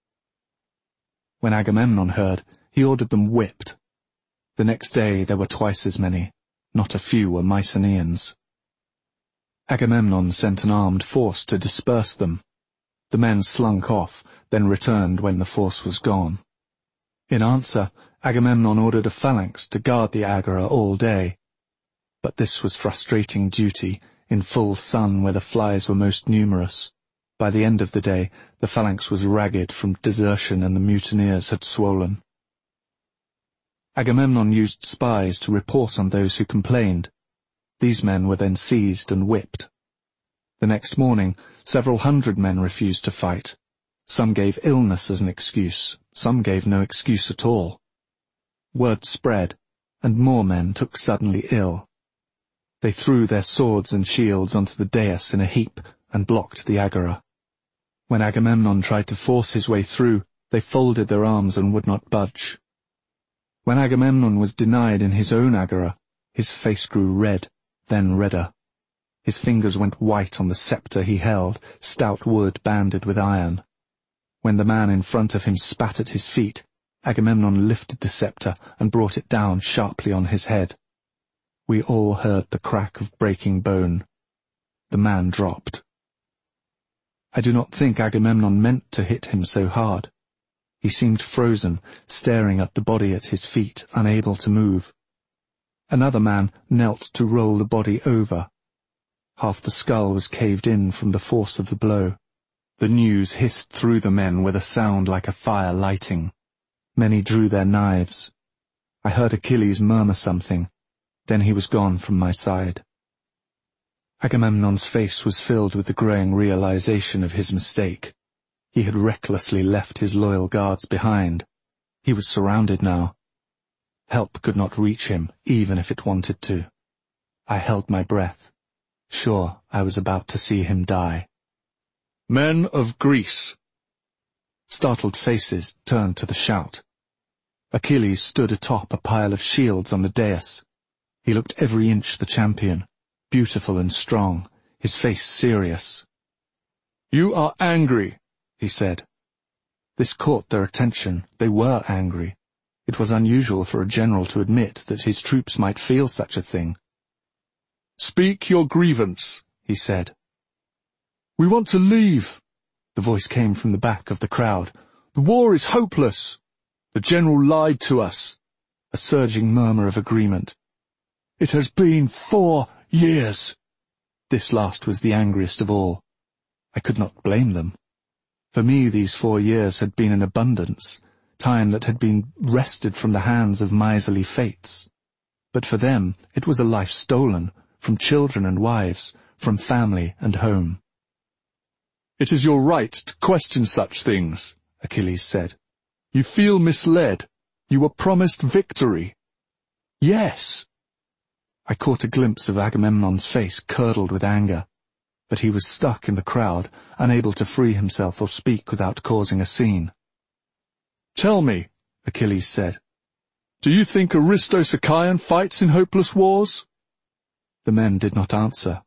When Agamemnon heard, he ordered them whipped. The next day there were twice as many. Not a few were Mycenaeans. Agamemnon sent an armed force to disperse them. The men slunk off, then returned when the force was gone. In answer, Agamemnon ordered a phalanx to guard the agora all day. But this was frustrating duty, in full sun where the flies were most numerous. By the end of the day, the phalanx was ragged from desertion and the mutineers had swollen. Agamemnon used spies to report on those who complained. These men were then seized and whipped. The next morning, several hundred men refused to fight. Some gave illness as an excuse, some gave no excuse at all. Word spread, and more men took suddenly ill. They threw their swords and shields onto the dais in a heap and blocked the agora. When Agamemnon tried to force his way through, they folded their arms and would not budge. When Agamemnon was denied in his own agora, his face grew red, then redder. His fingers went white on the scepter he held, stout wood banded with iron. When the man in front of him spat at his feet, Agamemnon lifted the scepter and brought it down sharply on his head. We all heard the crack of breaking bone. The man dropped. I do not think Agamemnon meant to hit him so hard. He seemed frozen, staring at the body at his feet, unable to move. Another man knelt to roll the body over. Half the skull was caved in from the force of the blow. The news hissed through the men with a sound like a fire lighting. Many drew their knives. I heard Achilles murmur something. Then he was gone from my side. Agamemnon's face was filled with the growing realization of his mistake. He had recklessly left his loyal guards behind. He was surrounded now. Help could not reach him, even if it wanted to. I held my breath. Sure, I was about to see him die. Men of Greece! Startled faces turned to the shout. Achilles stood atop a pile of shields on the dais. He looked every inch the champion, beautiful and strong, his face serious. You are angry, he said. This caught their attention. They were angry. It was unusual for a general to admit that his troops might feel such a thing. Speak your grievance, he said. We want to leave. The voice came from the back of the crowd. The war is hopeless. The general lied to us. A surging murmur of agreement. It has been four years. This last was the angriest of all. I could not blame them. For me, these four years had been an abundance, time that had been wrested from the hands of miserly fates. But for them, it was a life stolen, from children and wives, from family and home. It is your right to question such things, Achilles said. You feel misled. You were promised victory. Yes. I caught a glimpse of Agamemnon's face curdled with anger, but he was stuck in the crowd, unable to free himself or speak without causing a scene. Tell me, Achilles said, do you think Aristos Achaean fights in hopeless wars? The men did not answer.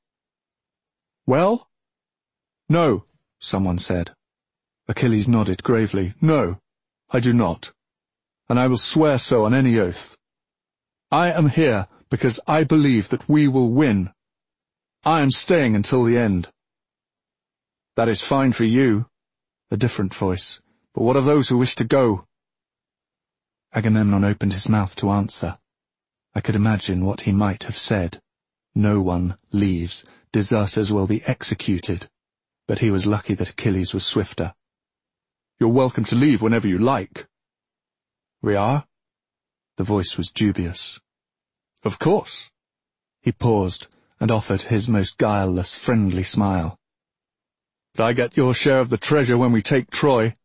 Well? No, someone said. Achilles nodded gravely. No, I do not, and I will swear so on any oath. I am here because I believe that we will win. I am staying until the end. That is fine for you, a different voice, but what of those who wish to go? Agamemnon opened his mouth to answer. I could imagine what he might have said. No one leaves. Deserters will be executed. But he was lucky that Achilles was swifter. You're welcome to leave whenever you like. We are? The voice was dubious. Of course. He paused and offered his most guileless, friendly smile. But I get your share of the treasure when we take Troy.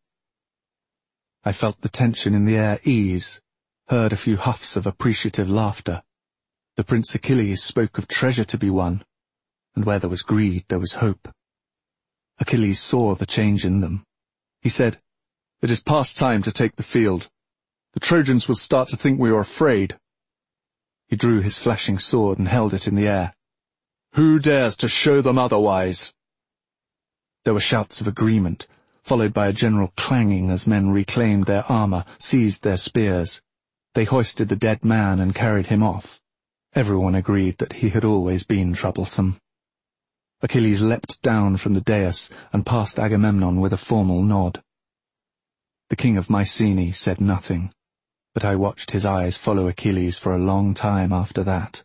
I felt the tension in the air ease, heard a few huffs of appreciative laughter. The Prince Achilles spoke of treasure to be won, and where there was greed, there was hope. Achilles saw the change in them. He said, It is past time to take the field. The Trojans will start to think we are afraid. He drew his flashing sword and held it in the air. Who dares to show them otherwise? There were shouts of agreement, followed by a general clanging as men reclaimed their armor, seized their spears. They hoisted the dead man and carried him off. Everyone agreed that he had always been troublesome. Achilles leapt down from the dais and passed Agamemnon with a formal nod. The king of Mycenae said nothing, but I watched his eyes follow Achilles for a long time after that.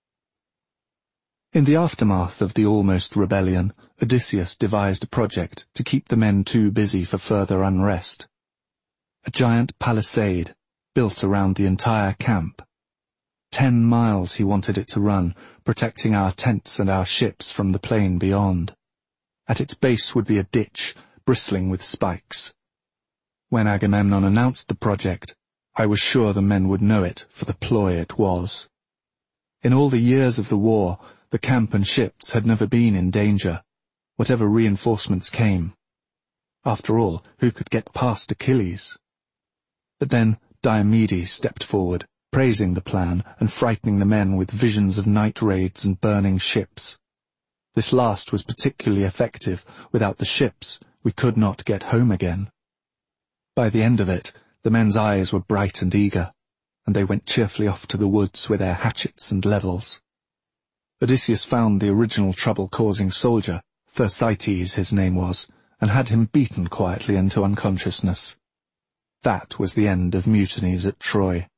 In the aftermath of the almost rebellion, Odysseus devised a project to keep the men too busy for further unrest. A giant palisade, built around the entire camp. Ten miles he wanted it to run, protecting our tents and our ships from the plain beyond. At its base would be a ditch, bristling with spikes. When Agamemnon announced the project, I was sure the men would know it for the ploy it was. In all the years of the war, the camp and ships had never been in danger, whatever reinforcements came. After all, who could get past Achilles? But then Diomedes stepped forward, praising the plan and frightening the men with visions of night raids and burning ships. This last was particularly effective. Without the ships, we could not get home again. By the end of it, the men's eyes were bright and eager, and they went cheerfully off to the woods with their hatchets and levels. Odysseus found the original trouble-causing soldier, Thersites his name was, and had him beaten quietly into unconsciousness. That was the end of mutinies at Troy.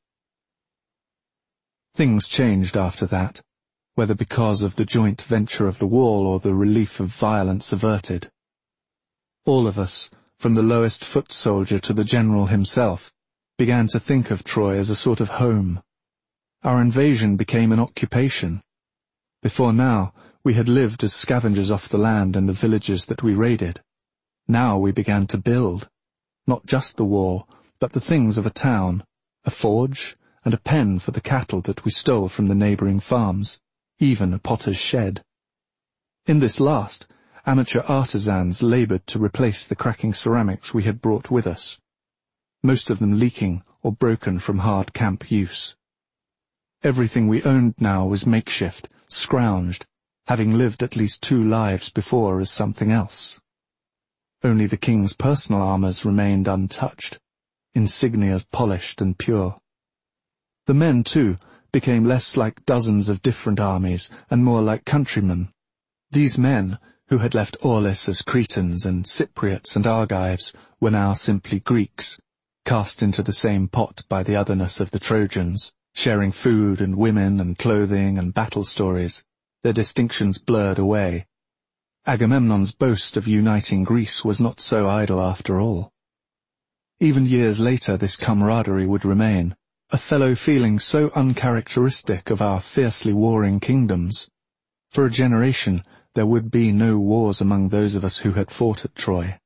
Things changed after that, whether because of the joint venture of the wall or the relief of violence averted. All of us, from the lowest foot soldier to the general himself, began to think of Troy as a sort of home. Our invasion became an occupation. Before now, we had lived as scavengers off the land in the villages that we raided. Now we began to build, not just the wall, but the things of a town, a forge, and a pen for the cattle that we stole from the neighbouring farms, even a potter's shed. In this last, amateur artisans laboured to replace the cracking ceramics we had brought with us, most of them leaking or broken from hard camp use. Everything we owned now was makeshift, scrounged, having lived at least two lives before as something else. Only the king's personal armours remained untouched, insignias polished and pure. The men, too, became less like dozens of different armies and more like countrymen. These men, who had left Aulis as Cretans and Cypriots and Argives, were now simply Greeks, cast into the same pot by the otherness of the Trojans, sharing food and women and clothing and battle stories, their distinctions blurred away. Agamemnon's boast of uniting Greece was not so idle after all. Even years later this camaraderie would remain, a fellow feeling so uncharacteristic of our fiercely warring kingdoms. For a generation there would be no wars among those of us who had fought at Troy.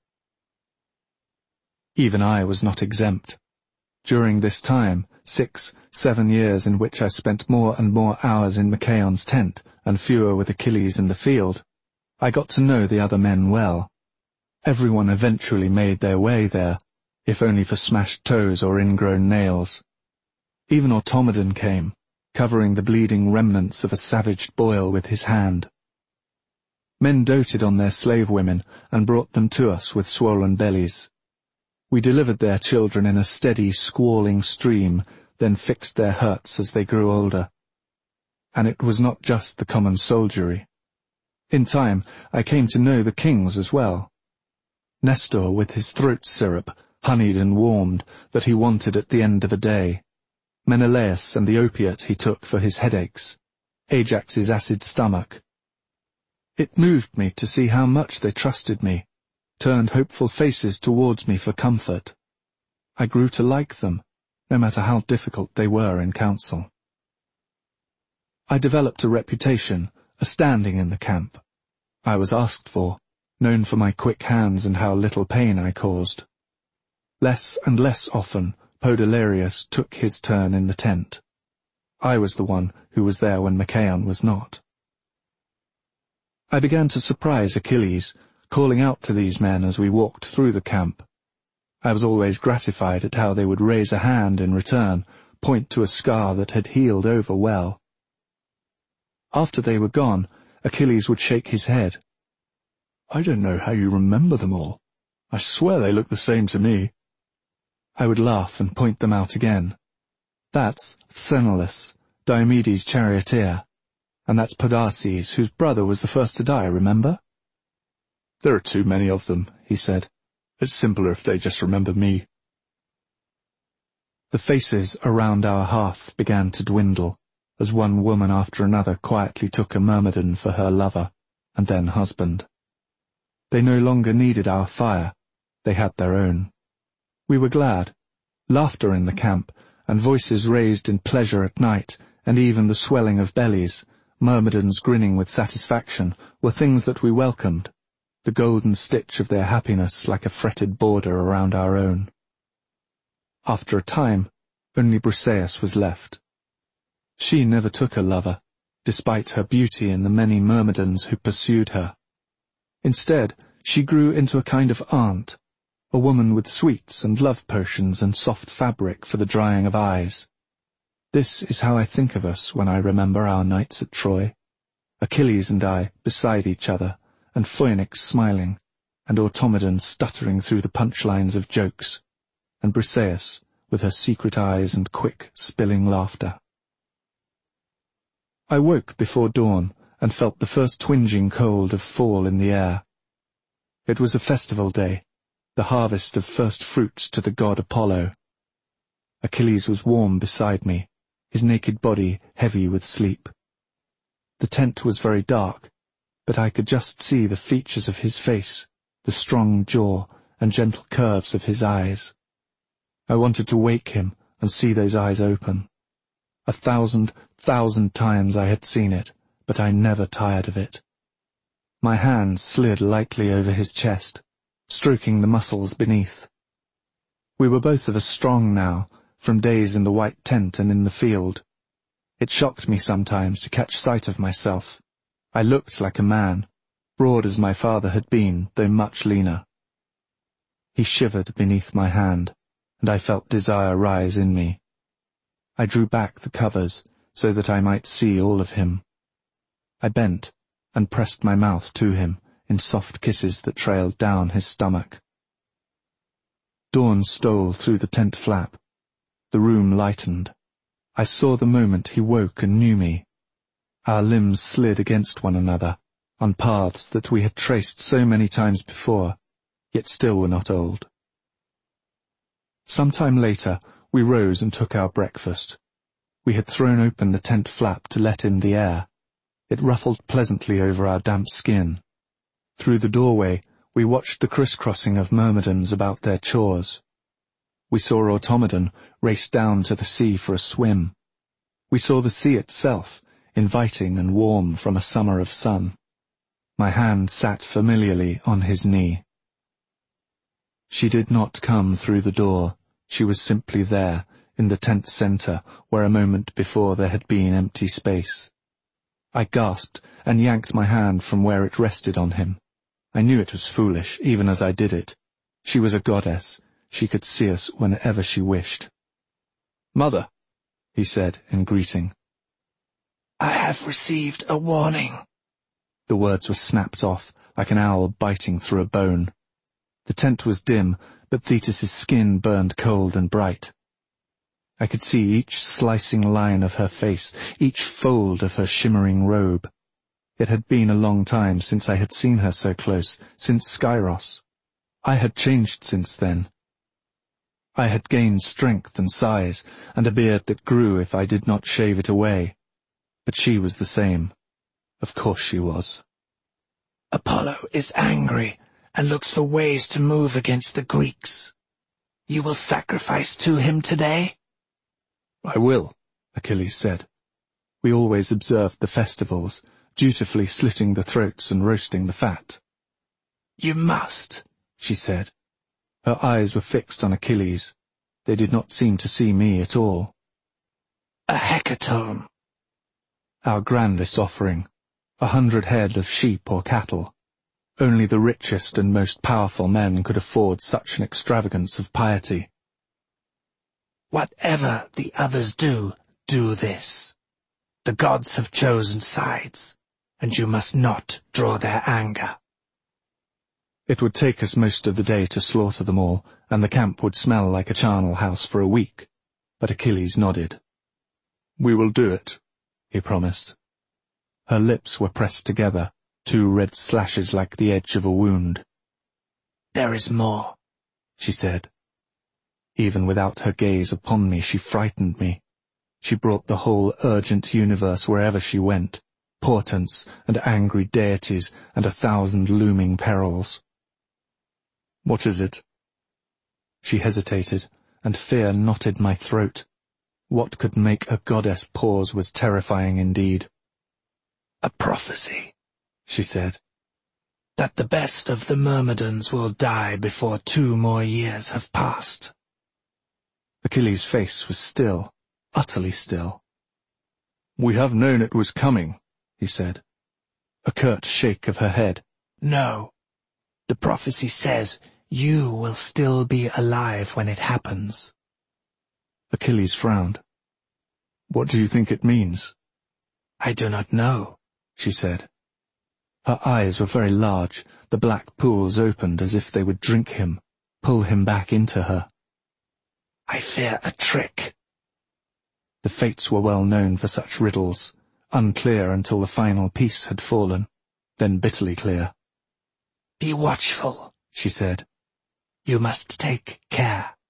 Even I was not exempt. During this time, six, seven years in which I spent more and more hours in Machaon's tent and fewer with Achilles in the field, I got to know the other men well. Everyone eventually made their way there, if only for smashed toes or ingrown nails. Even Automedon came, covering the bleeding remnants of a savaged boil with his hand. Men doted on their slave women and brought them to us with swollen bellies. We delivered their children in a steady, squalling stream, then fixed their hurts as they grew older. And it was not just the common soldiery. In time, I came to know the kings as well. Nestor with his throat syrup, honeyed and warmed, that he wanted at the end of a day. Menelaus and the opiate he took for his headaches. Ajax's acid stomach. It moved me to see how much they trusted me, turned hopeful faces towards me for comfort. I grew to like them, no matter how difficult they were in council. I developed a reputation, a standing in the camp. I was asked for, known for my quick hands and how little pain I caused. Less and less often, Podalirius took his turn in the tent. I was the one who was there when Machaon was not. I began to surprise Achilles, calling out to these men as we walked through the camp. I was always gratified at how they would raise a hand in return, point to a scar that had healed over well. After they were gone, Achilles would shake his head. "I don't know how you remember them all. I swear they look the same to me." I would laugh and point them out again. "That's Sthenelus, Diomedes' charioteer. And that's Podarces, whose brother was the first to die, remember?" "There are too many of them," he said. "It's simpler if they just remember me." The faces around our hearth began to dwindle, as one woman after another quietly took a myrmidon for her lover, and then husband. They no longer needed our fire. They had their own. We were glad. Laughter in the camp, and voices raised in pleasure at night, and even the swelling of bellies, myrmidons grinning with satisfaction, were things that we welcomed, the golden stitch of their happiness like a fretted border around our own. After a time, only Briseis was left. She never took a lover, despite her beauty and the many myrmidons who pursued her. Instead, she grew into a kind of aunt, a woman with sweets and love potions and soft fabric for the drying of eyes. This is how I think of us when I remember our nights at Troy, Achilles and I beside each other, and Phoenix smiling, and Automedon stuttering through the punchlines of jokes, and Briseis with her secret eyes and quick, spilling laughter. I woke before dawn and felt the first twinging cold of fall in the air. It was a festival day, the harvest of first fruits to the god Apollo. Achilles was warm beside me, his naked body heavy with sleep. The tent was very dark, but I could just see the features of his face, the strong jaw and gentle curves of his eyes. I wanted to wake him and see those eyes open. A thousand, thousand times I had seen it, but I never tired of it. My hand slid lightly over his chest, stroking the muscles beneath. We were both of us strong now, from days in the white tent and in the field. It shocked me sometimes to catch sight of myself. I looked like a man, broad as my father had been, though much leaner. He shivered beneath my hand, and I felt desire rise in me. I drew back the covers so that I might see all of him. I bent and pressed my mouth to him in soft kisses that trailed down his stomach. Dawn stole through the tent flap. The room lightened. I saw the moment he woke and knew me. Our limbs slid against one another, on paths that we had traced so many times before, yet still were not old. Some time later, we rose and took our breakfast. We had thrown open the tent flap to let in the air. It ruffled pleasantly over our damp skin. Through the doorway, we watched the crisscrossing of myrmidons about their chores. We saw Automedon race down to the sea for a swim. We saw the sea itself, inviting and warm from a summer of sun. My hand sat familiarly on his knee. She did not come through the door. She was simply there, in the tent centre, where a moment before there had been empty space. I gasped and yanked my hand from where it rested on him. I knew it was foolish, even as I did it. She was a goddess. She could see us whenever she wished. "Mother," he said in greeting. "I have received a warning." The words were snapped off, like an owl biting through a bone. The tent was dim, but Thetis's skin burned cold and bright. I could see each slicing line of her face, each fold of her shimmering robe. It had been a long time since I had seen her so close, since Skyros. I had changed since then. I had gained strength and size, and a beard that grew if I did not shave it away. But she was the same. Of course she was. "Apollo is angry and looks for ways to move against the Greeks. You will sacrifice to him today?" "I will," Achilles said. We always observed the festivals, dutifully slitting the throats and roasting the fat. "You must," she said. Her eyes were fixed on Achilles. They did not seem to see me at all. "A hecatomb." Our grandest offering, a hundred head of sheep or cattle. Only the richest and most powerful men could afford such an extravagance of piety. "Whatever the others do, do this. The gods have chosen sides, and you must not draw their anger." It would take us most of the day to slaughter them all, and the camp would smell like a charnel house for a week. But Achilles nodded. "We will do it," he promised. Her lips were pressed together, two red slashes like the edge of a wound. "There is more," she said. Even without her gaze upon me, she frightened me. She brought the whole urgent universe wherever she went, portents and angry deities and a thousand looming perils. "What is it?" She hesitated, and fear knotted my throat. What could make a goddess pause was terrifying indeed. "A prophecy," she said. "that the best of the Myrmidons will die before two more years have passed." Achilles' face was still, utterly still. "We have known it was coming," he said. A curt shake of her head. "No. The prophecy says you will still be alive when it happens." Achilles frowned. "What do you think it means?" "I do not know," she said. Her eyes were very large, the black pools opened as if they would drink him, pull him back into her. "I fear a trick." The fates were well known for such riddles, unclear until the final piece had fallen, then bitterly clear. "Be watchful," she said. You must take care.